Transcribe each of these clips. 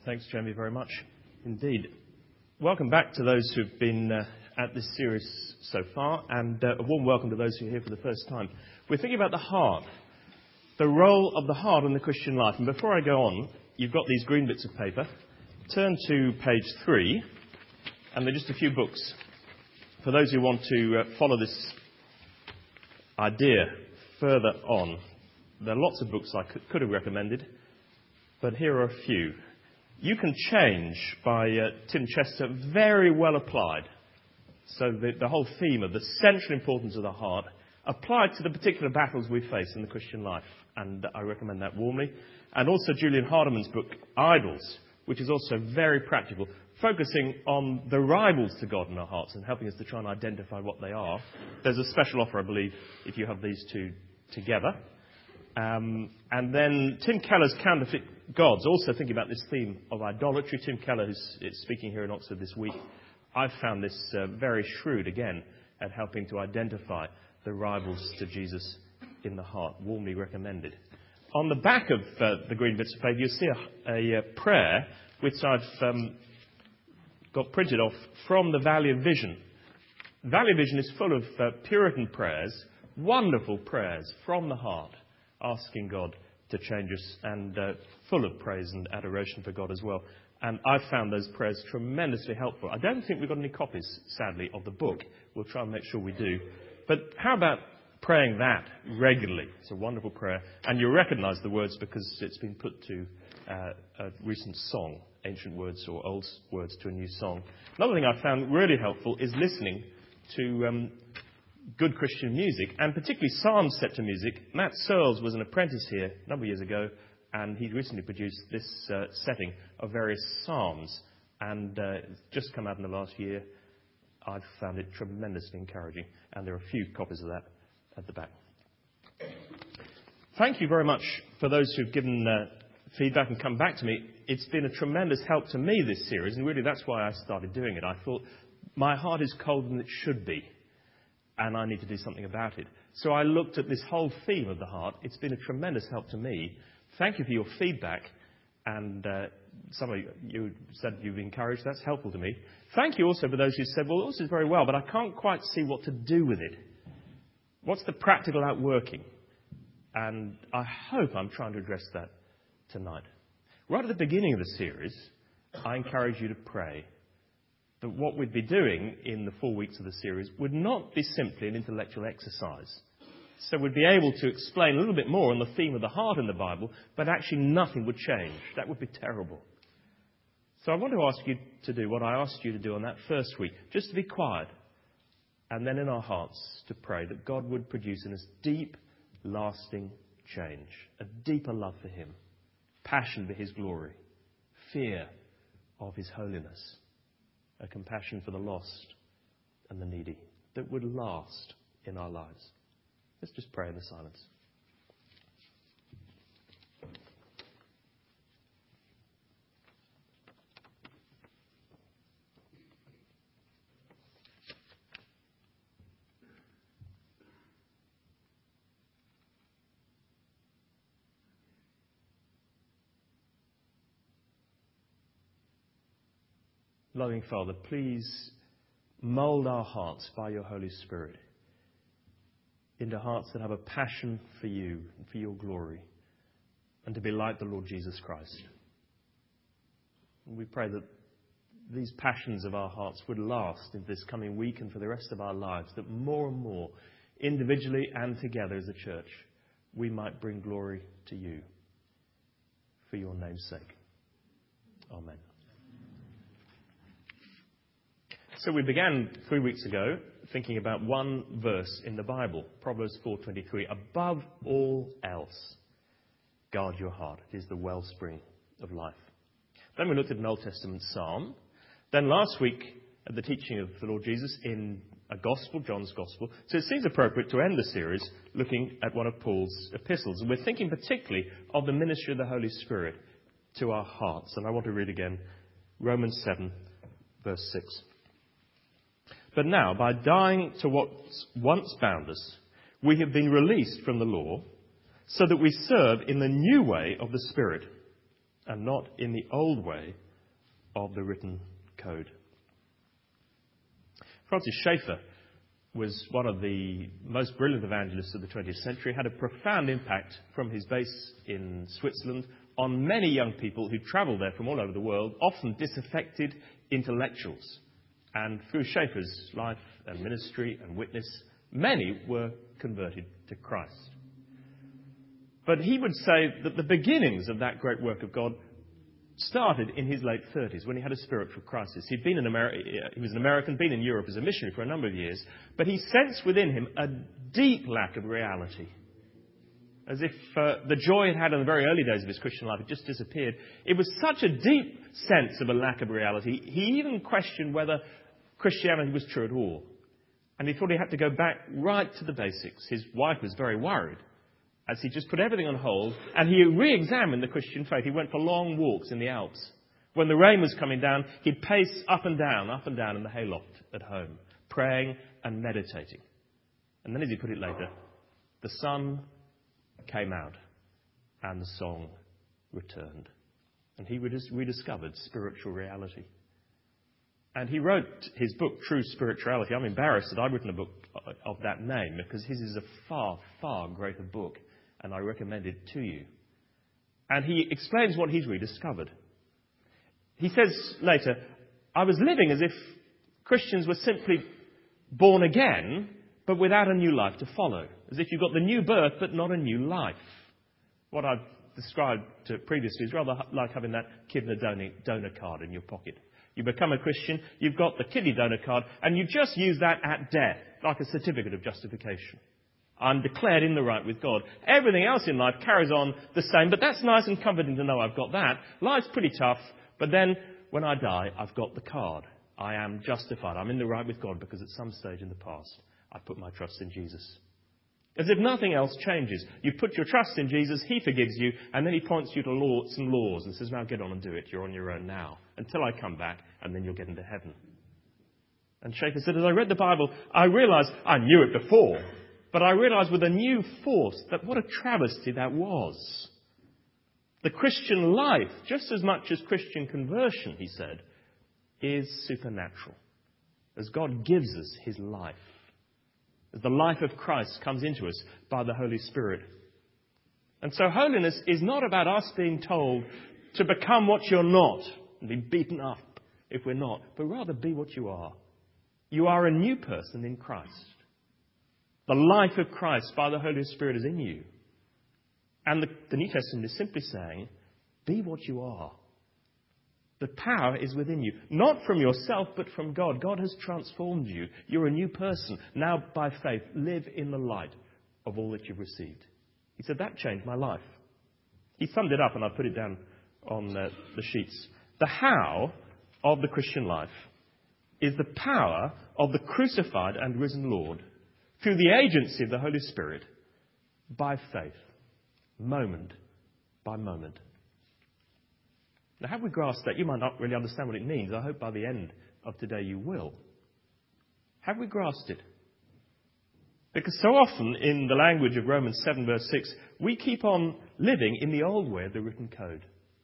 Thanks, Jamie, very much indeed. Welcome back to those who've been at this series so far, and a warm welcome to those who are here for the first time. We're thinking about the heart, the role of the heart in the Christian life. And before I go on, you've got these green bits of paper. Turn to page 3, and there are just a few books for those who want to follow this idea further on. There are lots of books I could have recommended, but here are a few. You Can Change by Tim Chester, very well applied. So the whole theme of the central importance of the heart applied to the particular battles we face in the Christian life, and I recommend that warmly. And also Julian Hardiman's book, Idols, which is also very practical, focusing on the rivals to God in our hearts and helping us to try and identify what they are. There's a special offer, I believe, if you have these two together. And then Tim Keller's Counterfeit Gods, also thinking about this theme of idolatry. Tim Keller, who's speaking here in Oxford this week, I've found this very shrewd, again, at helping to identify the rivals to Jesus in the heart. Warmly recommended. On the back of the green bits of paper, you'll see a prayer which I've got printed off from the Valley of Vision. Valley of Vision is full of Puritan prayers, wonderful prayers from the heart, asking God to change us, and full of praise and adoration for God as well. And I've found those prayers tremendously helpful. I don't think we've got any copies, sadly, of the book. We'll try and make sure we do. But how about praying that regularly? It's a wonderful prayer. And you'll recognise the words because it's been put to a recent song, ancient words or old words to a new song. Another thing I found really helpful is listening to good Christian music, and particularly psalms set to music. Matt Searles was an apprentice here a number of years ago, and he'd recently produced this setting of various psalms, and it's just come out in the last year. I've found it tremendously encouraging, and there are a few copies of that at the back. Thank you very much for those who've given feedback and come back to me. It's been a tremendous help to me, this series, and really that's why I started doing it. I thought, my heart is colder than it should be, and I need to do something about it. So I looked at this whole theme of the heart. It's been a tremendous help to me. Thank you for your feedback. And some of you said you've encouraged. That's helpful to me. Thank you also for those who said, well, this is very well, but I can't quite see what to do with it. What's the practical outworking? And I hope I'm trying to address that tonight. Right at the beginning of the series, I encourage you to pray that what we'd be doing in the 4 weeks of the series would not be simply an intellectual exercise. So we'd be able to explain a little bit more on the theme of the heart in the Bible, but actually nothing would change. That would be terrible. So I want to ask you to do what I asked you to do on that first week, just to be quiet, and then in our hearts to pray that God would produce in us deep, lasting change, a deeper love for Him, passion for His glory, fear of His holiness, a compassion for the lost and the needy that would last in our lives. Let's just pray in the silence. Loving Father, please mould our hearts by your Holy Spirit into hearts that have a passion for you and for your glory, and to be like the Lord Jesus Christ. And we pray that these passions of our hearts would last in this coming week and for the rest of our lives, that more and more, individually and together as a church, we might bring glory to you for your name's sake. Amen. So we began 3 weeks ago thinking about one verse in the Bible, Proverbs 4:23. Above all else, guard your heart. It is the wellspring of life. Then we looked at an Old Testament psalm. Then last week at the teaching of the Lord Jesus in a gospel, John's gospel. So it seems appropriate to end the series looking at one of Paul's epistles. And we're thinking particularly of the ministry of the Holy Spirit to our hearts. And I want to read again Romans 7, verse 6. But now, by dying to what once bound us, we have been released from the law, so that we serve in the new way of the Spirit, and not in the old way of the written code. Francis Schaeffer was one of the most brilliant evangelists of the 20th century, had a profound impact from his base in Switzerland on many young people who travelled there from all over the world, often disaffected intellectuals. And through Schaeffer's life and ministry and witness, many were converted to Christ. But he would say that the beginnings of that great work of God started in his late 30s when he had a spiritual crisis. He was an American, been in Europe as a missionary for a number of years, but he sensed within him a deep lack of reality. As if the joy he'd had in the very early days of his Christian life had just disappeared. It was such a deep sense of a lack of reality, he even questioned whether Christianity was true at all. And he thought he had to go back right to the basics. His wife was very worried, as he just put everything on hold, and he re-examined the Christian faith. He went for long walks in the Alps. When the rain was coming down, he'd pace up and down in the hayloft at home, praying and meditating. And then, as he put it later, the sun came out and the song returned. And he rediscovered spiritual reality. And he wrote his book, True Spirituality. I'm embarrassed that I've written a book of that name, because his is a far, far greater book, and I recommend it to you. And he explains what he's rediscovered. He says later, I was living as if Christians were simply born again, but without a new life to follow. As if you've got the new birth, but not a new life. What I've described previously is rather like having that kidney donor card in your pocket. You become a Christian, you've got the kidney donor card, and you just use that at death, like a certificate of justification. I'm declared in the right with God. Everything else in life carries on the same, but that's nice and comforting to know I've got that. Life's pretty tough, but then when I die, I've got the card. I am justified. I'm in the right with God because at some stage in the past, I put my trust in Jesus. As if nothing else changes. You put your trust in Jesus, he forgives you, and then he points you to some laws and says, now get on and do it. You're on your own now, until I come back, and then you'll get into heaven. And Schaeffer said, as I read the Bible, I realised, I knew it before, but I realised with a new force that what a travesty that was. The Christian life, just as much as Christian conversion, he said, is supernatural. As God gives us his life. As the life of Christ comes into us by the Holy Spirit. And so holiness is not about us being told to become what you're not and be beaten up if we're not, but rather be what you are. You are a new person in Christ. The life of Christ by the Holy Spirit is in you. And the New Testament is simply saying, be what you are. The power is within you, not from yourself, but from God. God has transformed you. You're a new person. Now, by faith, live in the light of all that you've received. He said, that changed my life. He summed it up, and I put it down on the sheets. The how of the Christian life is the power of the crucified and risen Lord through the agency of the Holy Spirit by faith, moment by moment. Now, have we grasped that? You might not really understand what it means. I hope by the end of today you will. Have we grasped it? Because so often in the language of Romans 7 verse 6, we keep on living in the old way of the written code.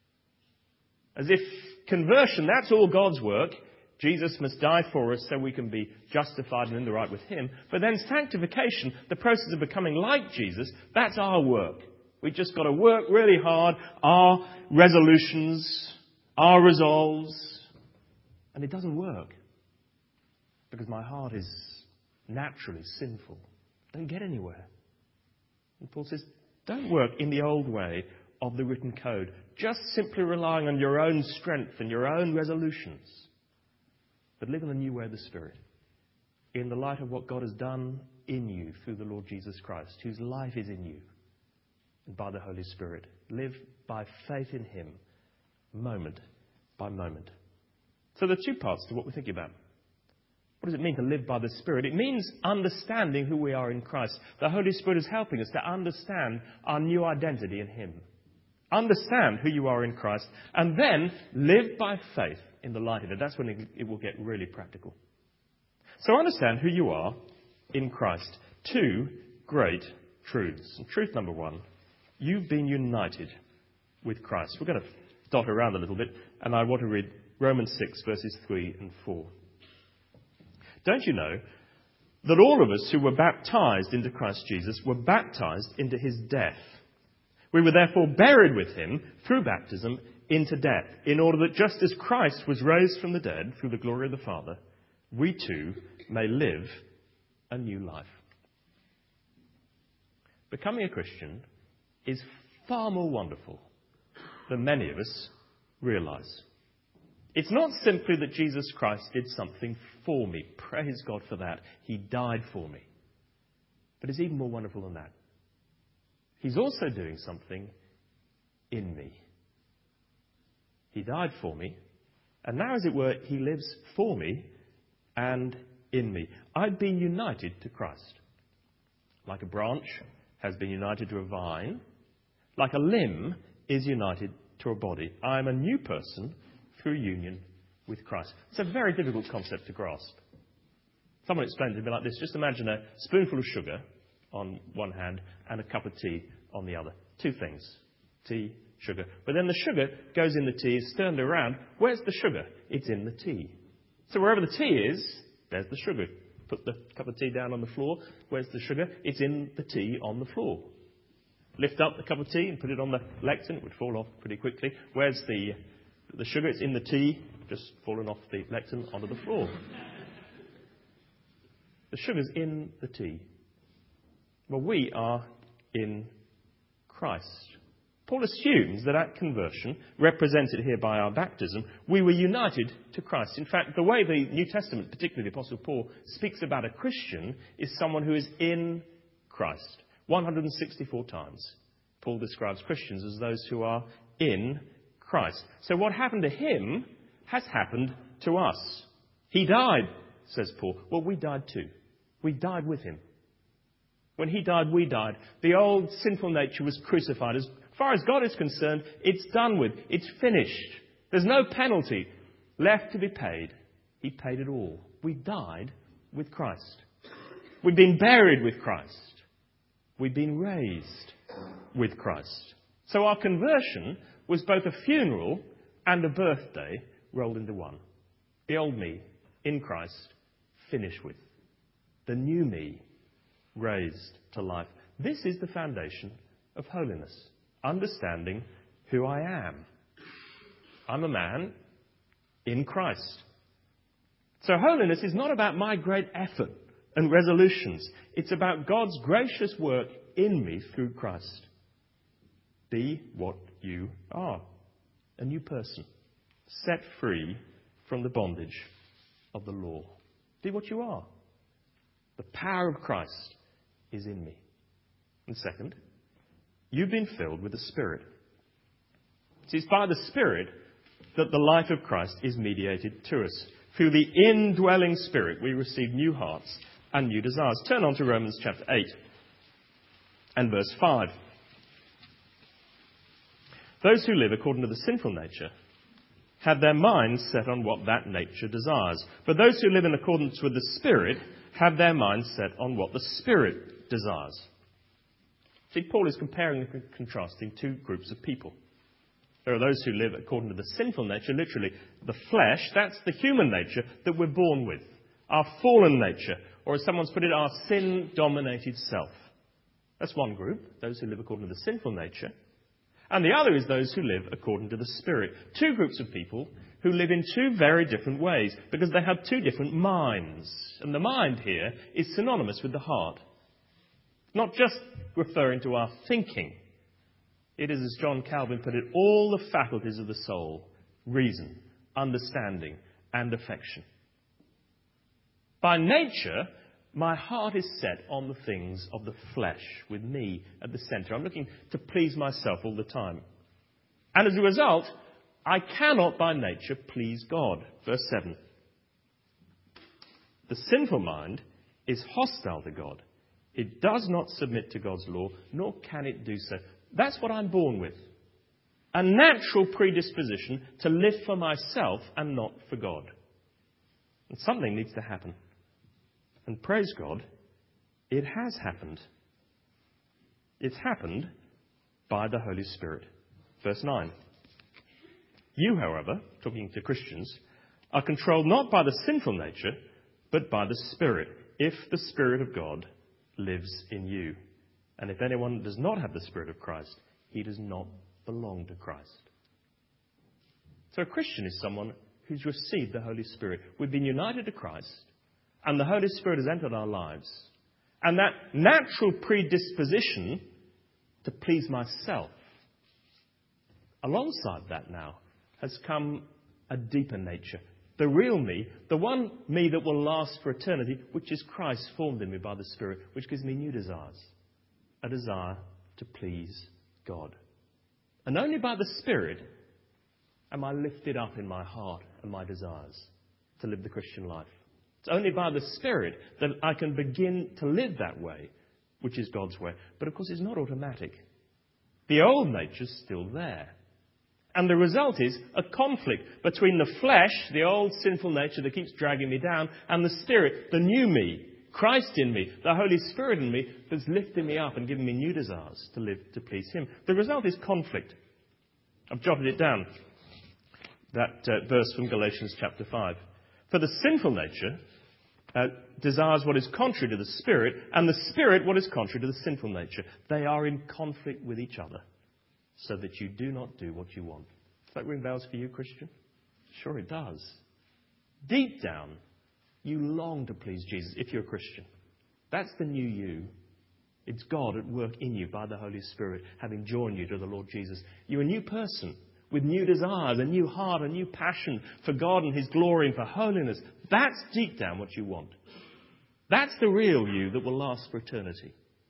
As if conversion, that's all God's work. Jesus must die for us so we can be justified and in the right with him. But then sanctification, the process of becoming like Jesus, that's our work. We've just got to work really hard, our resolutions, our resolves. And it doesn't work. Because my heart is naturally sinful. Don't get anywhere. And Paul says, don't work in the old way of the written code. Just simply relying on your own strength and your own resolutions. But live in the new way of the Spirit. In the light of what God has done in you through the Lord Jesus Christ, whose life is in you. And by the Holy Spirit. Live by faith in him, moment by moment. So there are two parts to what we're thinking about. What does it mean to live by the Spirit? It means understanding who we are in Christ. The Holy Spirit is helping us to understand our new identity in him. Understand who you are in Christ. And then live by faith in the light of it. That's when it will get really practical. So understand who you are in Christ. Two great truths. And truth number one. You've been united with Christ. We're going to dot around a little bit, and I want to read Romans 6, verses 3 and 4. Don't you know that all of us who were baptized into Christ Jesus were baptized into his death? We were therefore buried with him through baptism into death, in order that just as Christ was raised from the dead through the glory of the Father, we too may live a new life. Becoming a Christian is far more wonderful than many of us realise. It's not simply that Jesus Christ did something for me. Praise God for that. He died for me. But it's even more wonderful than that. He's also doing something in me. He died for me, and now, as it were, he lives for me and in me. I've been united to Christ. Like a branch has been united to a vine, like a limb is united to a body. I am a new person through union with Christ. It's a very difficult concept to grasp. Someone explained it to me like this. Just imagine a spoonful of sugar on one hand and a cup of tea on the other. Two things. Tea, sugar. But then the sugar goes in the tea, is turned around. Where's the sugar? It's in the tea. So wherever the tea is, there's the sugar. Put the cup of tea down on the floor. Where's the sugar? It's in the tea on the floor. Lift up the cup of tea and put it on the lectern. It would fall off pretty quickly. Where's the sugar? It's in the tea, just fallen off the lectern onto the floor. The sugar's in the tea. Well, we are in Christ. Paul assumes that at conversion, represented here by our baptism, we were united to Christ. In fact, the way the New Testament, particularly the Apostle Paul, speaks about a Christian is someone who is in Christ. 164 times, Paul describes Christians as those who are in Christ. So what happened to him has happened to us. He died, says Paul. Well, we died too. We died with him. When he died, we died. The old sinful nature was crucified. As far as God is concerned, it's done with. It's finished. There's no penalty left to be paid. He paid it all. We died with Christ. We've been buried with Christ. We've been raised with Christ. So our conversion was both a funeral and a birthday rolled into one. The old me in Christ finished with. The new me raised to life. This is the foundation of holiness. Understanding who I am. I'm a man in Christ. So holiness is not about my great effort and resolutions. It's about God's gracious work in me through Christ. Be what you are. A new person. Set free from the bondage of the law. Be what you are. The power of Christ is in me. And second, you've been filled with the Spirit. See, it's by the Spirit that the life of Christ is mediated to us. Through the indwelling Spirit, we receive new hearts and new desires. Turn on to Romans chapter 8 and verse 5. Those who live according to the sinful nature have their minds set on what that nature desires. But those who live in accordance with the Spirit have their minds set on what the Spirit desires. See, Paul is comparing and contrasting two groups of people. There are those who live according to the sinful nature, literally the flesh. That's the human nature that we're born with. Our fallen nature, or as someone's put it, our sin-dominated self. That's one group, those who live according to the sinful nature. And the other is those who live according to the Spirit. Two groups of people who live in two very different ways because they have two different minds. And the mind here is synonymous with the heart. Not just referring to our thinking. It is, as John Calvin put it, all the faculties of the soul, reason, understanding, and affection. By nature, my heart is set on the things of the flesh, with me at the centre. I'm looking to please myself all the time. And as a result, I cannot by nature please God. Verse 7. The sinful mind is hostile to God. It does not submit to God's law, nor can it do so. That's what I'm born with. A natural predisposition to live for myself and not for God. And something needs to happen. And praise God, it has happened. It's happened by the Holy Spirit. Verse 9. You, however, talking to Christians, are controlled not by the sinful nature, but by the Spirit, if the Spirit of God lives in you. And if anyone does not have the Spirit of Christ, he does not belong to Christ. So a Christian is someone who's received the Holy Spirit. We've been united to Christ, and the Holy Spirit has entered our lives. And that natural predisposition to please myself, alongside that now, has come a deeper nature. The real me, the one me that will last for eternity, which is Christ formed in me by the Spirit, which gives me new desires. A desire to please God. And only by the Spirit am I lifted up in my heart and my desires to live the Christian life. It's only by the Spirit that I can begin to live that way, which is God's way. But of course it's not automatic. The old nature's still there. And the result is a conflict between the flesh, the old sinful nature that keeps dragging me down, and the Spirit, the new me, Christ in me, the Holy Spirit in me, that's lifting me up and giving me new desires to live to please Him. The result is conflict. I've jotted it down, that verse from Galatians chapter 5. For the sinful nature desires what is contrary to the Spirit, and the Spirit what is contrary to the sinful nature. They are in conflict with each other, so that you do not do what you want. Does that ring bells for you, Christian? Sure it does. Deep down, you long to please Jesus if you're a Christian. That's the new you. It's God at work in you by the Holy Spirit, having joined you to the Lord Jesus. You're a new person with new desires, a new heart, a new passion for God and His glory and for holiness. That's deep down what you want. That's the real you that will last for eternity.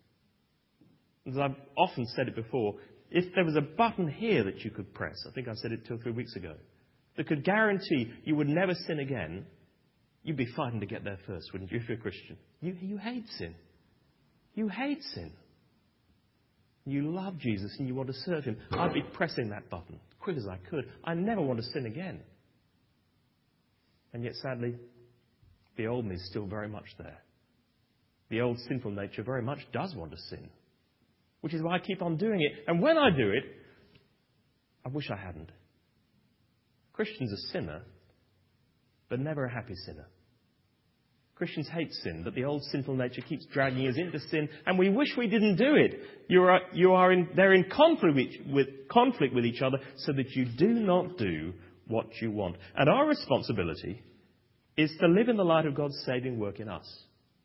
As I've often said it before, if there was a button here that you could press, I think I said it 2 or 3 weeks ago, that could guarantee you would never sin again, you'd be fighting to get there first, wouldn't you, if you're a Christian? You hate sin. You hate sin. You love Jesus and you want to serve Him. I'd be pressing that button as quick as I could. I never want to sin again. And yet, sadly, the old me is still very much there. The old sinful nature very much does want to sin, which is why I keep on doing it. And when I do it, I wish I hadn't. Christian's a sinner, but never a happy sinner. Christians hate sin, but the old sinful nature keeps dragging us into sin, and we wish we didn't do it. They're in conflict with each other, so that you do not do what you want. And our responsibility is to live in the light of God's saving work in us.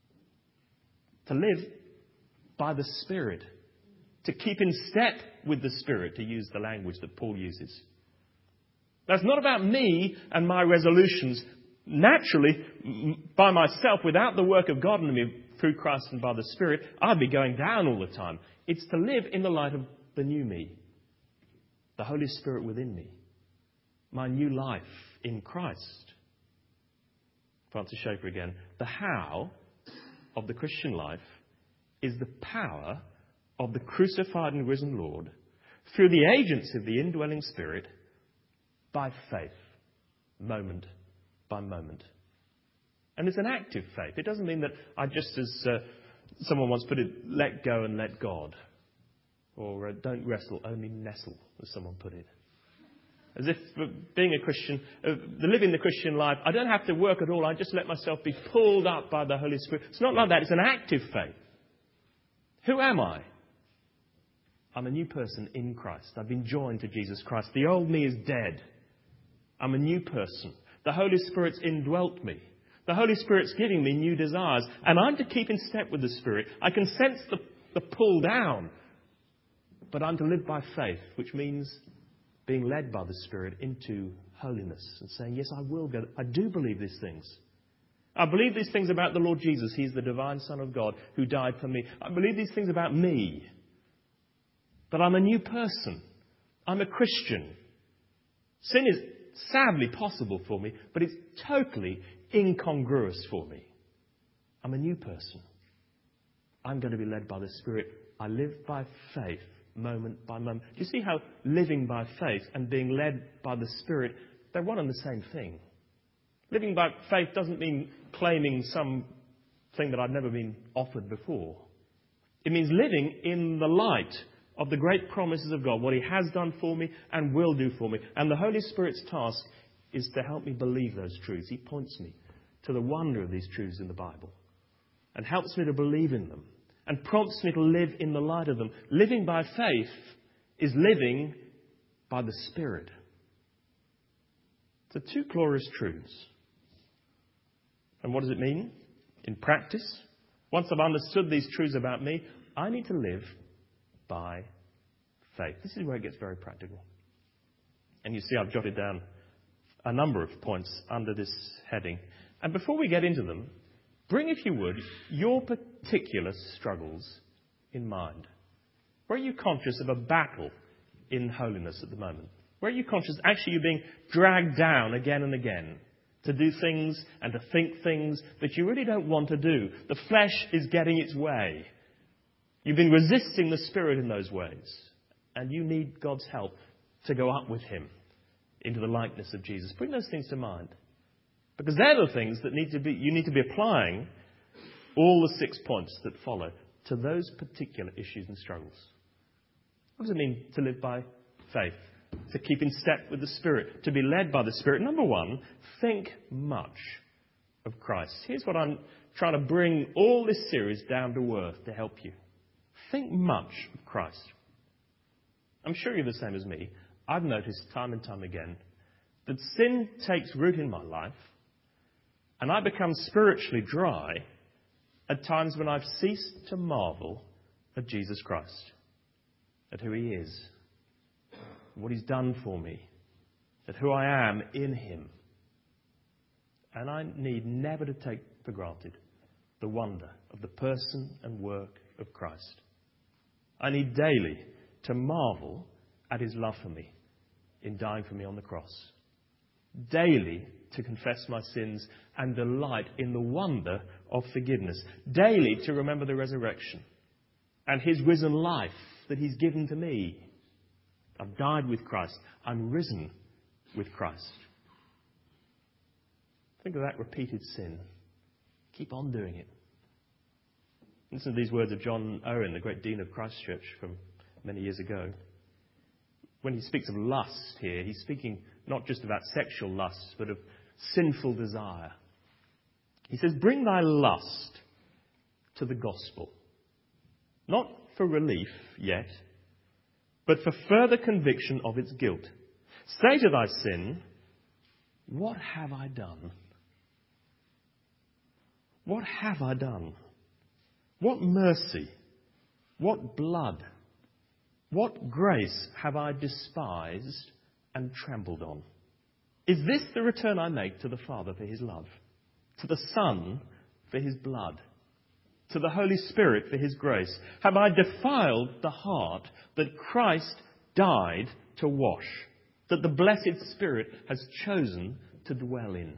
To live by the Spirit. To keep in step with the Spirit, to use the language that Paul uses. That's not about me and my resolutions. Naturally, by myself, without the work of God in me through Christ and by the Spirit, I'd be going down all the time. It's to live in the light of the new me, the Holy Spirit within me, my new life in Christ. Francis Schaeffer again. The how of the Christian life is the power of the crucified and risen Lord through the agency of the indwelling Spirit by faith, moment by moment. And it's an active faith. It doesn't mean that I just, as someone once put it, let go and let God. Or don't wrestle, only nestle, as someone put it. As if being a Christian, living the Christian life, I don't have to work at all. I just let myself be pulled up by the Holy Spirit. It's not like that. It's an active faith. Who am I? I'm a new person in Christ. I've been joined to Jesus Christ. The old me is dead. I'm a new person. The Holy Spirit's indwelt me. The Holy Spirit's giving me new desires. And I'm to keep in step with the Spirit. I can sense the pull down. But I'm to live by faith, which means being led by the Spirit into holiness and saying, yes, I will go. I do believe these things. I believe these things about the Lord Jesus. He's the divine Son of God who died for me. I believe these things about me. But I'm a new person. I'm a Christian. Sin is sadly possible for me, but it's totally incongruous for me. I'm a new person. I'm going to be led by the Spirit. I live by faith, moment by moment. Do you see how living by faith and being led by the Spirit, they're one and the same thing? Living by faith doesn't mean claiming something that I've never been offered before. It means living in the light of the great promises of God, what He has done for me and will do for me. And the Holy Spirit's task is to help me believe those truths. He points me to the wonder of these truths in the Bible and helps me to believe in them and prompts me to live in the light of them. Living by faith is living by the Spirit. So two glorious truths. And what does it mean in practice? Once I've understood these truths about me, I need to live by faith. This is where it gets very practical. And you see, I've jotted down a number of points under this heading. And before we get into them, bring, if you would, your particular struggles in mind. Where are you conscious of a battle in holiness at the moment? Where are you conscious actually you're being dragged down again and again to do things and to think things that you really don't want to do? The flesh is getting its way. You've been resisting the Spirit in those ways. And you need God's help to go up with Him into the likeness of Jesus. Bring those things to mind. Because they're the things that you need to be applying all the 6 points that follow to those particular issues and struggles. What does it mean to live by faith? To keep in step with the Spirit, to be led by the Spirit. Number one, think much of Christ. Here's what I'm trying to bring all this series down to earth to help you. Think much of Christ. I'm sure you're the same as me. I've noticed time and time again that sin takes root in my life and I become spiritually dry at times when I've ceased to marvel at Jesus Christ, at who He is, what He's done for me, at who I am in Him. And I need never to take for granted the wonder of the person and work of Christ. I need daily to marvel at His love for me in dying for me on the cross. Daily to confess my sins and delight in the wonder of forgiveness. Daily to remember the resurrection and His risen life that He's given to me. I've died with Christ. I'm risen with Christ. Think of that repeated sin. Keep on doing it. Listen to these words of John Owen, the great Dean of Christ Church from many years ago. When he speaks of lust here, he's speaking not just about sexual lust, but of sinful desire. He says, bring thy lust to the gospel. Not for relief yet, but for further conviction of its guilt. Say to thy sin, what have I done? What have I done? What mercy, what blood, what grace have I despised and trampled on? Is this the return I make to the Father for His love, to the Son for His blood, to the Holy Spirit for His grace? Have I defiled the heart that Christ died to wash, that the blessed Spirit has chosen to dwell in?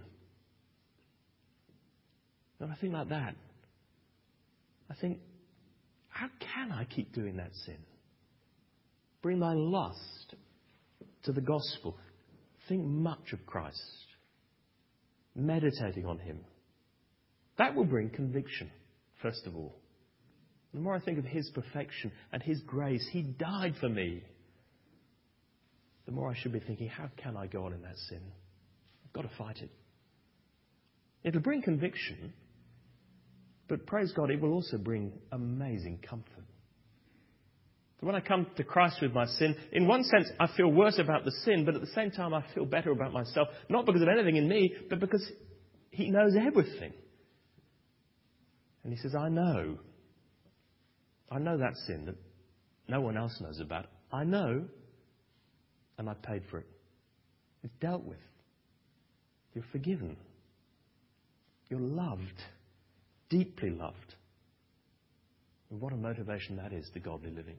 When I think like that, I think, how can I keep doing that sin? Bring thy lust to the gospel. Think much of Christ. Meditating on Him. That will bring conviction, first of all. The more I think of His perfection and His grace, He died for me, the more I should be thinking, how can I go on in that sin? I've got to fight it. It'll bring conviction, but praise God, it will also bring amazing comfort. So when I come to Christ with my sin, in one sense I feel worse about the sin, but at the same time I feel better about myself, not because of anything in me, but because He knows everything. And He says, I know that sin that no one else knows about. I know, and I paid for it. It's dealt with. You're forgiven. You're loved. Deeply loved. And what a motivation that is to godly living.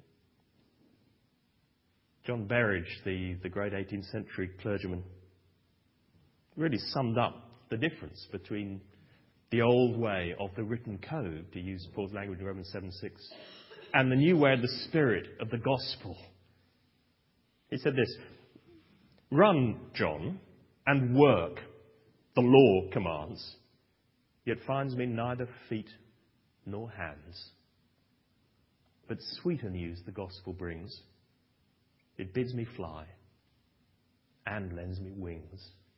John Berridge, the great 18th century clergyman, really summed up the difference between the old way of the written code, to use Paul's language in Romans 7:6, and the new way of the Spirit of the gospel. He said this, run, John, and work, the law commands, yet finds me neither feet nor hands. but sweeter news the gospel brings. It bids me fly and lends me wings.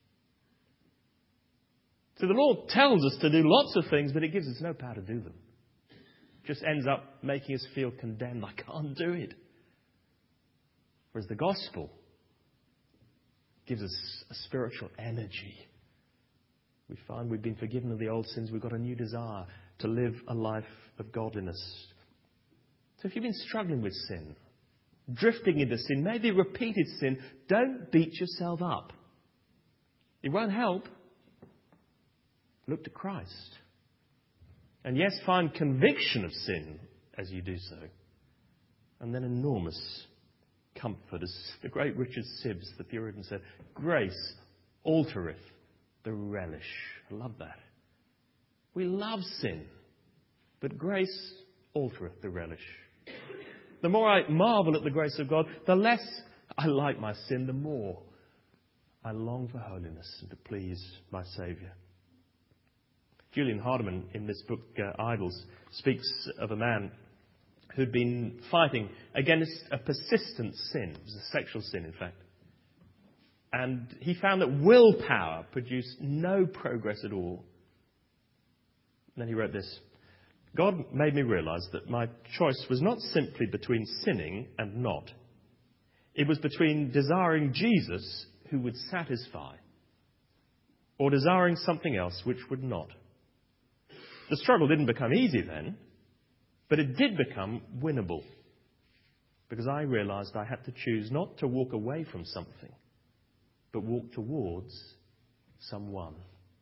So the Lord tells us to do lots of things, but it gives us no power to do them. Just ends up making us feel condemned. I can't do it. Whereas the gospel gives us a spiritual energy. We find we've been forgiven of the old sins. We've got a new desire to live a life of godliness. So if you've been struggling with sin, drifting into sin, maybe repeated sin, don't beat yourself up. It won't help. Look to Christ. And yes, find conviction of sin as you do so. And then enormous comfort. As the great Richard Sibbes, the Puritan, said, grace altereth the relish. I love that. We love sin, but grace altereth the relish. The more I marvel at the grace of God, the less I like my sin, the more I long for holiness and to please my Saviour. Julian Hardiman, in this book, Idols, speaks of a man who'd been fighting against a persistent sin. It was a sexual sin, in fact. And he found that willpower produced no progress at all. And then he wrote this: God made me realize that my choice was not simply between sinning and not. It was between desiring Jesus, who would satisfy, or desiring something else which would not. The struggle didn't become easy then, but it did become winnable, because I realized I had to choose not to walk away from something, but walk towards someone.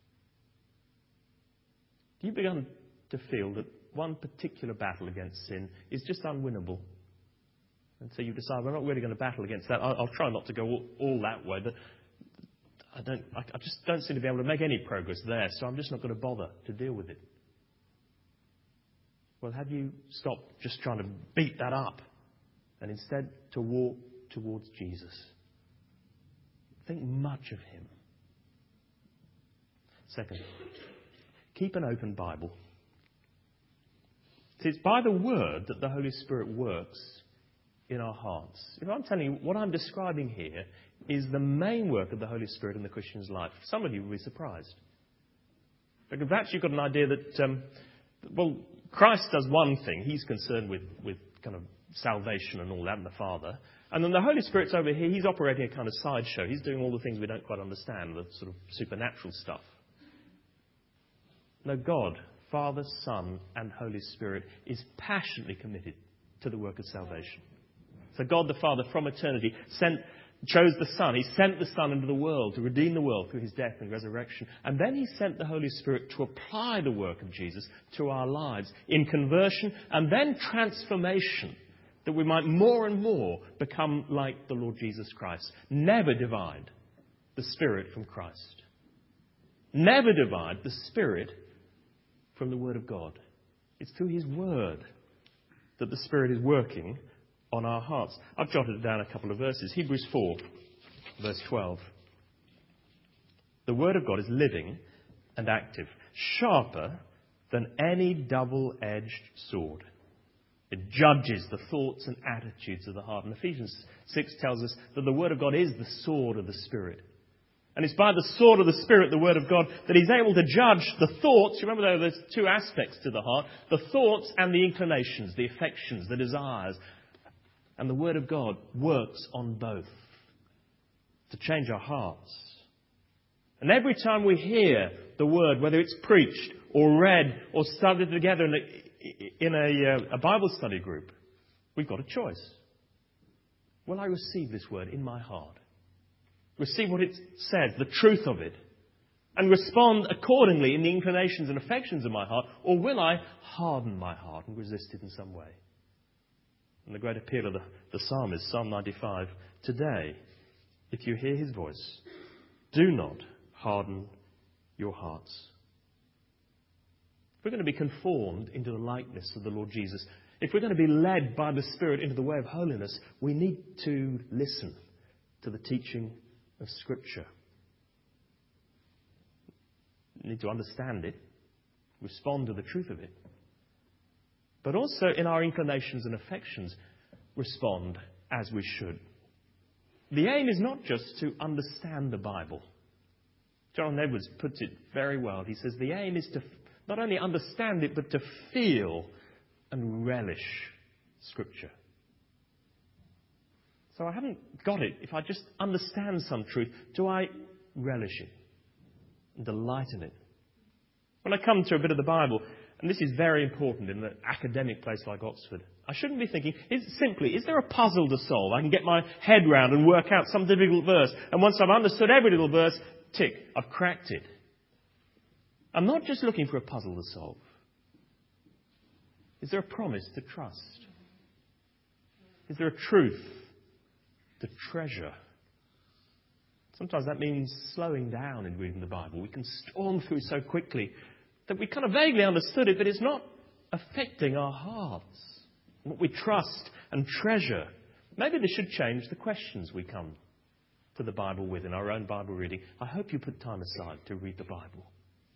Do you begin to feel that one particular battle against sin is just unwinnable? And so you decide, well, I'm not really going to battle against that. I'll try not to go all that way, but I just don't seem to be able to make any progress there, so I'm just not going to bother to deal with it. Well, have you stopped just trying to beat that up and instead to walk towards Jesus? Think much of him. Second, keep an open Bible. See, it's by the Word that the Holy Spirit works in our hearts. If I'm telling you, what I'm describing here is the main work of the Holy Spirit in the Christian's life. Some of you will be surprised. Because perhaps you've got an idea that, Christ does one thing. He's concerned with kind of salvation and all that, and the Father. And then the Holy Spirit's over here. He's operating a kind of sideshow. He's doing all the things we don't quite understand, the sort of supernatural stuff. No, God, Father, Son, and Holy Spirit is passionately committed to the work of salvation. So God the Father, from eternity, chose the Son. He sent the Son into the world to redeem the world through his death and resurrection. And then he sent the Holy Spirit to apply the work of Jesus to our lives in conversion and then transformation, that we might more and more become like the Lord Jesus Christ. Never divide the Spirit from Christ. Never divide the Spirit from the Word of God. It's through his Word that the Spirit is working on our hearts. I've jotted down a couple of verses. Hebrews 4, verse 12. The Word of God is living and active, sharper than any double-edged sword. It judges the thoughts and attitudes of the heart. And Ephesians 6 tells us that the Word of God is the sword of the Spirit. And it's by the sword of the Spirit, the Word of God, that he's able to judge the thoughts. You remember there's two aspects to the heart: the thoughts and the inclinations, the affections, the desires. And the Word of God works on both to change our hearts. And every time we hear the Word, whether it's preached or read or studied together in a Bible study group, we've got a choice. Will I receive this Word in my heart? Receive what it says, the truth of it, and respond accordingly in the inclinations and affections of my heart? Or will I harden my heart and resist it in some way? And the great appeal of the psalmist, Psalm 95, today, if you hear his voice, do not harden your hearts. If we're going to be conformed into the likeness of the Lord Jesus, if we're going to be led by the Spirit into the way of holiness, we need to listen to the teaching of Scripture. We need to understand it, respond to the truth of it. but also in our inclinations and affections, respond as we should. The aim is not just to understand the Bible. John Edwards puts it very well. He says the aim is to not only understand it, but to feel and relish Scripture. So I haven't got it. If I just understand some truth, do I relish it and delight in it? When I come to a bit of the Bible, and this is very important in an academic place like Oxford, I shouldn't be thinking, is there a puzzle to solve? I can get my head round and work out some difficult verse. And once I've understood every little verse, tick, I've cracked it. I'm not just looking for a puzzle to solve. Is there a promise to trust? Is there a truth to treasure? Sometimes that means slowing down in reading the Bible. We can storm through so quickly that we kind of vaguely understood it, but it's not affecting our hearts, what we trust and treasure. Maybe this should change the questions we come to the Bible with in our own Bible reading. I hope you put time aside to read the Bible.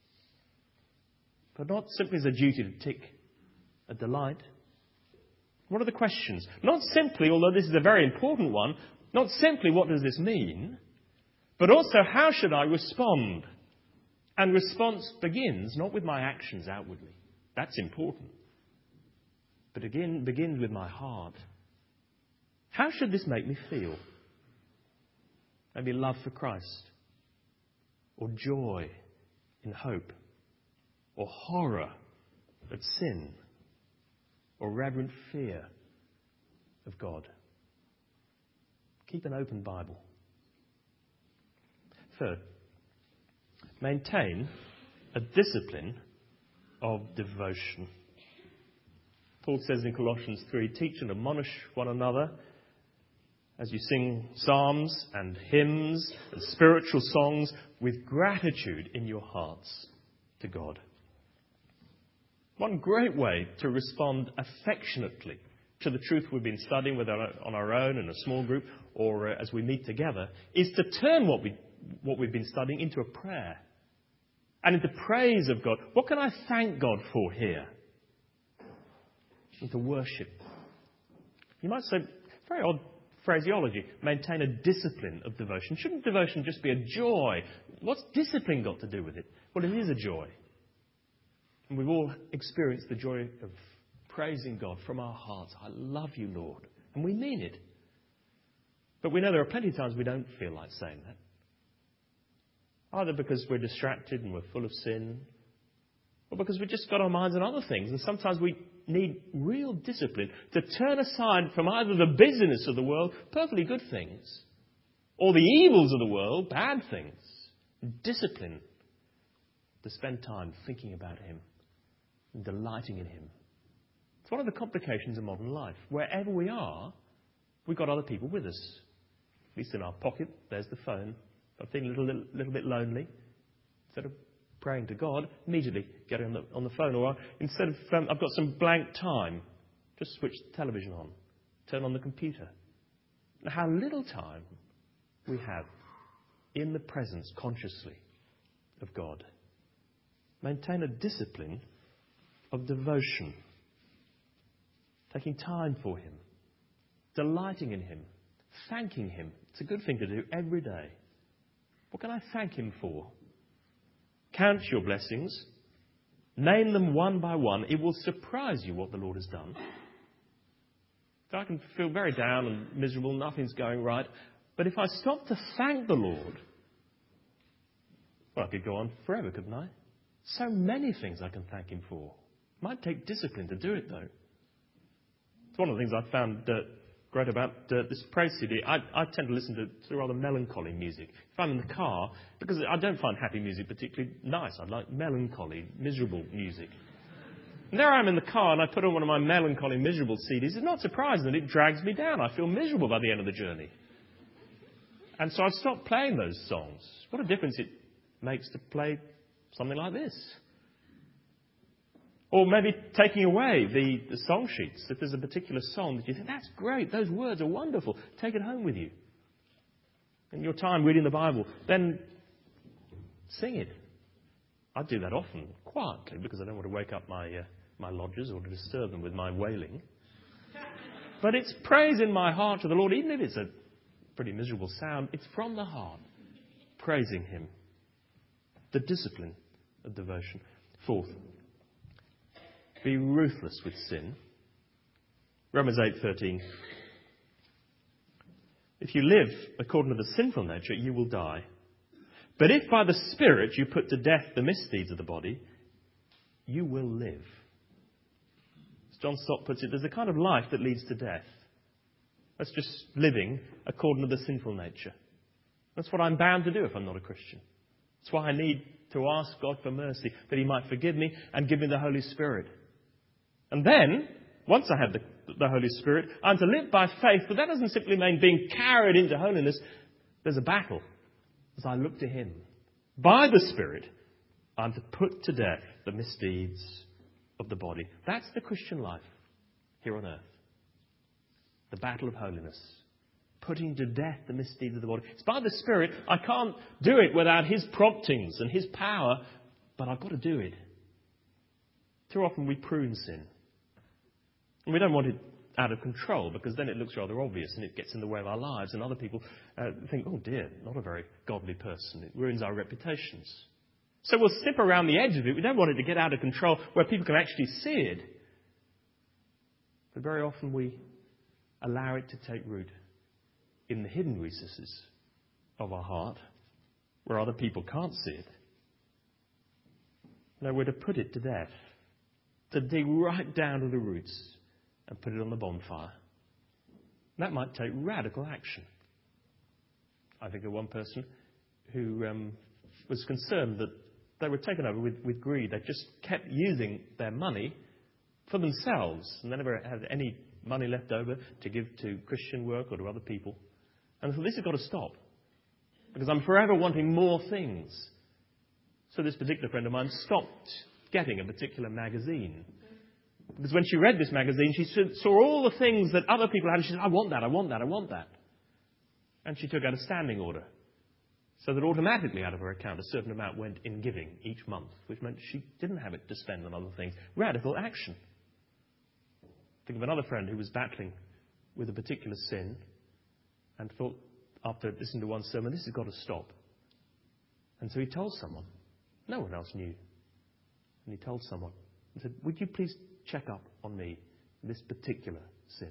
But not simply as a duty to tick, a delight. What are the questions? Not simply, although this is a very important one, not simply what does this mean, but also how should I respond? And response begins not with my actions outwardly. That's important. But again, begins with my heart. How should this make me feel? Maybe love for Christ, or joy in hope, or horror at sin, or reverent fear of God. Keep an open Bible. Third, maintain a discipline of devotion. Paul says in Colossians 3, teach and admonish one another as you sing psalms and hymns and spiritual songs with gratitude in your hearts to God. One great way to respond affectionately to the truth we've been studying, whether on our own in a small group or as we meet together, is to turn what we've been studying into a prayer and into praise of God. What can I thank God for here? Into worship. You might say, very odd phraseology, maintain a discipline of devotion. Shouldn't devotion just be a joy? What's discipline got to do with it? Well, it is a joy. And we've all experienced the joy of praising God from our hearts. I love you, Lord. And we mean it. But we know there are plenty of times we don't feel like saying that. Either because we're distracted and we're full of sin, or because we've just got our minds on other things. And sometimes we need real discipline to turn aside from either the busyness of the world, perfectly good things, or the evils of the world, bad things. Discipline to spend time thinking about Him and delighting in Him. It's one of the complications of modern life. Wherever we are, we've got other people with us. At least in our pocket, there's the phone. I'm feeling a little bit lonely. Instead of praying to God, immediately get on the phone. Or instead of, I've got some blank time, just switch the television on, turn on the computer. Now, how little time we have in the presence, consciously, of God. Maintain a discipline of devotion. Taking time for Him. Delighting in Him. Thanking Him. It's a good thing to do every day. What can I thank Him for? Count your blessings. Name them one by one. It will surprise you what the Lord has done. So I can feel very down and miserable. Nothing's going right. But if I stop to thank the Lord, well, I could go on forever, couldn't I? So many things I can thank Him for. It might take discipline to do it, though. It's one of the things I found great about this praise CD. I tend to listen to rather melancholy music. If I'm in the car, because I don't find happy music particularly nice. I like melancholy, miserable music. And there I am in the car, and I put on one of my melancholy, miserable CDs. It's not surprising that it drags me down. I feel miserable by the end of the journey. And so I've stopped playing those songs. What a difference it makes to play something like this. Or maybe taking away the song sheets. If there's a particular song that you think, that's great, those words are wonderful, take it home with you. In your time reading the Bible, then sing it. I do that often, quietly, because I don't want to wake up my my lodgers or to disturb them with my wailing. But it's praise in my heart to the Lord, even if it's a pretty miserable sound. It's from the heart, praising Him. The discipline of devotion. Fourth, be ruthless with sin. Romans 8:13. If you live according to the sinful nature, you will die. But if by the Spirit you put to death the misdeeds of the body, you will live. As John Stott puts it, there's a kind of life that leads to death. That's just living according to the sinful nature. That's what I'm bound to do if I'm not a Christian. That's why I need to ask God for mercy, that He might forgive me and give me the Holy Spirit. And then, once I have the Holy Spirit, I'm to live by faith, but that doesn't simply mean being carried into holiness. There's a battle as I look to Him. By the Spirit, I'm to put to death the misdeeds of the body. That's the Christian life here on earth. The battle of holiness. Putting to death the misdeeds of the body. It's by the Spirit. I can't do it without His promptings and His power, but I've got to do it. Too often we prune sin. And we don't want it out of control, because then it looks rather obvious and it gets in the way of our lives, and other people think, oh dear, not a very godly person. It ruins our reputations. So we'll snip around the edge of it. We don't want it to get out of control where people can actually see it. But very often we allow it to take root in the hidden recesses of our heart where other people can't see it. No, we're to put it to death, to dig right down to the roots and put it on the bonfire. That might take radical action. I think of one person who was concerned that they were taken over with greed. They just kept using their money for themselves, and they never had any money left over to give to Christian work or to other people. And so this has got to stop, because I'm forever wanting more things. So this particular friend of mine stopped getting a particular magazine. Because when she read this magazine, she saw all the things that other people had, and she said, I want that, I want that, I want that. And she took out a standing order, so that automatically out of her account a certain amount went in giving each month, which meant she didn't have it to spend on other things. Radical action. Think of another friend who was battling with a particular sin and thought, after listening to one sermon, this has got to stop. And so he told someone. No one else knew. And he told someone and said, would you please check up on me, this particular sin?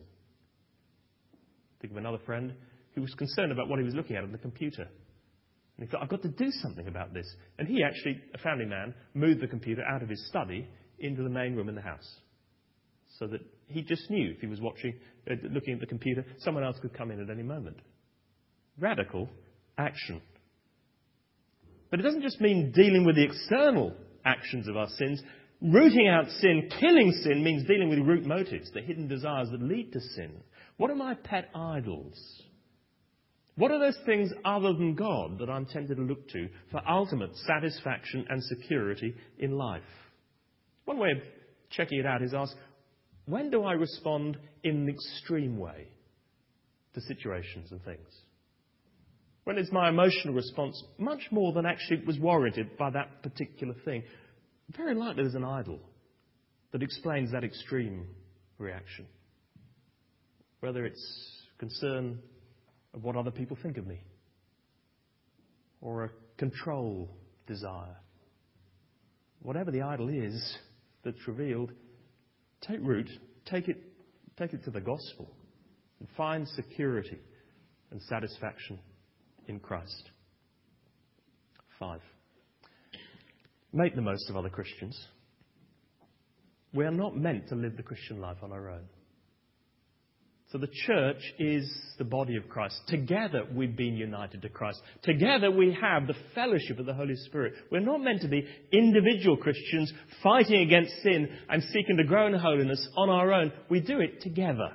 Think of another friend who was concerned about what he was looking at on the computer. And he thought, I've got to do something about this. And he actually, a family man, moved the computer out of his study into the main room in the house. So that he just knew if he was looking at the computer, someone else could come in at any moment. Radical action. But it doesn't just mean dealing with the external actions of our sins. Rooting out sin, killing sin, means dealing with root motives, the hidden desires that lead to sin. What are my pet idols? What are those things other than God that I'm tempted to look to for ultimate satisfaction and security in life? One way of checking it out is ask, when do I respond in an extreme way to situations and things? When is my emotional response much more than actually was warranted by that particular thing? Very likely there's an idol that explains that extreme reaction. Whether it's concern of what other people think of me, or a control desire. Whatever the idol is that's revealed, take root, take it to the gospel, and find security and satisfaction in Christ. 5. Make the most of other Christians. We are not meant to live the Christian life on our own. So the church is the body of Christ. Together we've been united to Christ. Together we have the fellowship of the Holy Spirit. We're not meant to be individual Christians fighting against sin and seeking to grow in holiness on our own. We do it together.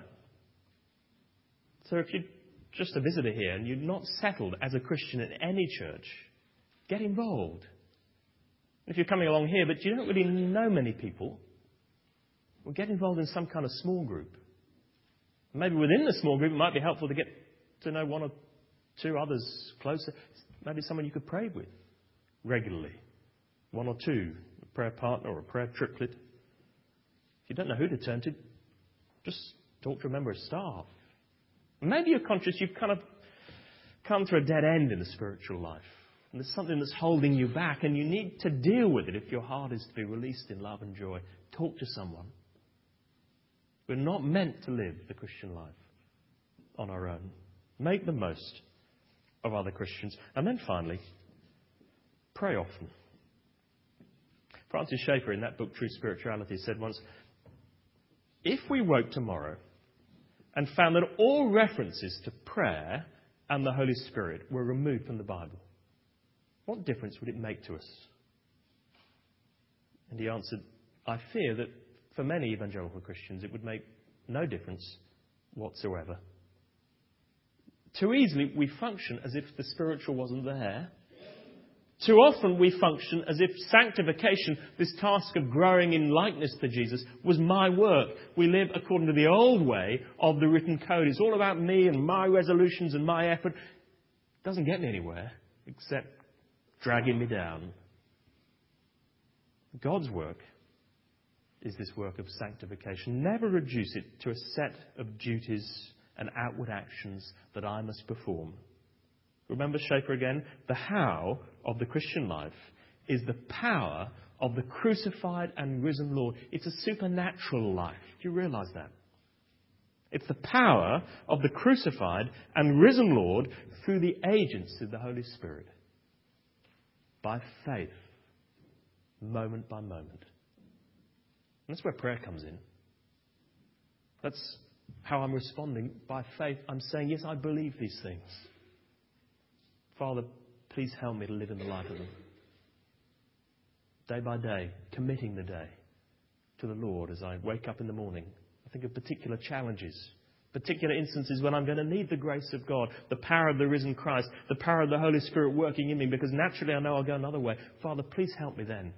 So if you're just a visitor here and you're not settled as a Christian in any church, get involved. If you're coming along here but you don't really know many people, well, get involved in some kind of small group. Maybe within the small group it might be helpful to get to know one or two others closer. Maybe someone you could pray with regularly. One or two, a prayer partner or a prayer triplet. you don't know who to turn to, just talk to a member of staff. Maybe you're conscious you've kind of come to a dead end in the spiritual life. And there's something that's holding you back, and you need to deal with it if your heart is to be released in love and joy. Talk to someone. We're not meant to live the Christian life on our own. Make the most of other Christians. And then finally, pray often. Francis Schaeffer, in that book, True Spirituality, said once, if we woke tomorrow and found that all references to prayer and the Holy Spirit were removed from the Bible, what difference would it make to us? And he answered, I fear that for many evangelical Christians it would make no difference whatsoever. Too easily we function as if the spiritual wasn't there. Too often we function as if sanctification, this task of growing in likeness to Jesus, was my work. We live according to the old way of the written code. It's all about me and my resolutions and my effort. It doesn't get me anywhere except dragging me down. God's work is this work of sanctification. Never reduce it to a set of duties and outward actions that I must perform. Remember Schaeffer again? The how of the Christian life is the power of the crucified and risen Lord. It's a supernatural life. Do you realise that? It's the power of the crucified and risen Lord through the agency of the Holy Spirit. By faith, moment by moment. And that's where prayer comes in. That's how I'm responding. By faith, I'm saying, yes, I believe these things. Father, please help me to live in the light of them. Day by day, committing the day to the Lord as I wake up in the morning. I think of particular challenges, particular instances when I'm going to need the grace of God, the power of the risen Christ, the power of the Holy Spirit working in me, because naturally I know I'll go another way. Father, please help me then.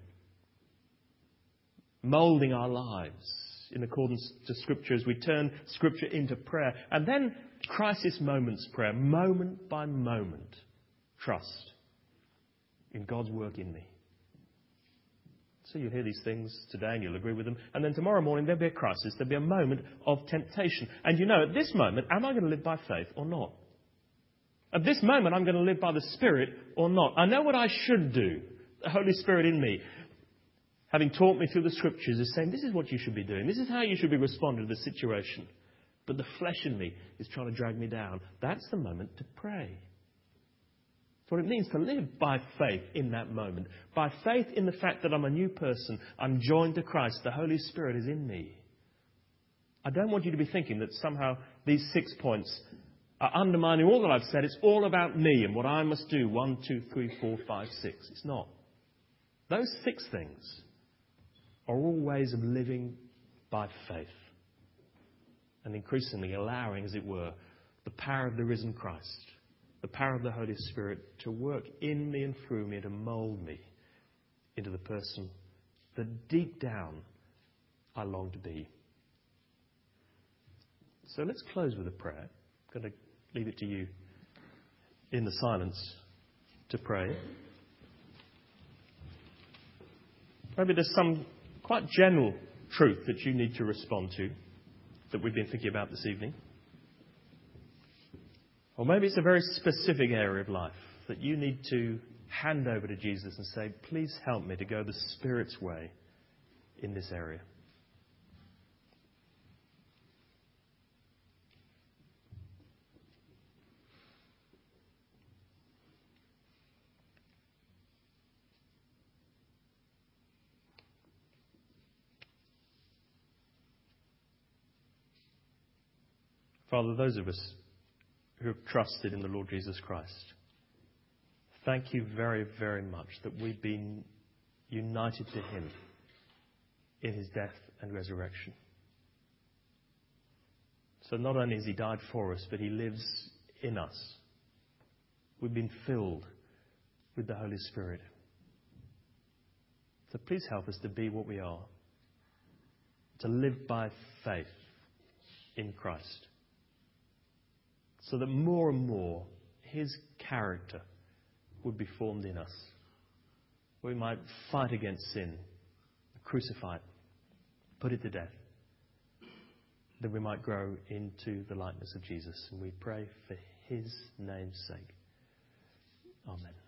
Moulding our lives in accordance to Scripture as we turn Scripture into prayer. And then crisis moments prayer, moment by moment. Trust in God's work in me. So you'll hear these things today and you'll agree with them. And then tomorrow morning there'll be a crisis. There'll be a moment of temptation. And you know, at this moment, am I going to live by faith or not? At this moment, I'm going to live by the Spirit or not? I know what I should do. The Holy Spirit in me, having taught me through the Scriptures, is saying, this is what you should be doing. This is how you should be responding to the situation. But the flesh in me is trying to drag me down. That's the moment to pray. It's what it means to live by faith in that moment. By faith in the fact that I'm a new person. I'm joined to Christ. The Holy Spirit is in me. I don't want you to be thinking that somehow these 6 points are undermining all that I've said. It's all about me and what I must do. 1, 2, 3, 4, 5, 6. It's not. Those 6 things are all ways of living by faith. And increasingly allowing, as it were, the power of the risen Christ, the power of the Holy Spirit to work in me and through me, to mould me into the person that deep down I long to be. So let's close with a prayer. I'm going to leave it to you in the silence to pray. Maybe there's some quite general truth that you need to respond to that we've been thinking about this evening. Or maybe it's a very specific area of life that you need to hand over to Jesus and say, please help me to go the Spirit's way in this area. Father, those of us who have trusted in the Lord Jesus Christ, thank you very, very much that we've been united to Him in His death and resurrection. So not only has He died for us, but He lives in us. We've been filled with the Holy Spirit. So please help us to be what we are, to live by faith in Christ, so that more and more His character would be formed in us. We might fight against sin, crucify it, put it to death, that we might grow into the likeness of Jesus. And we pray for his name's sake. Amen.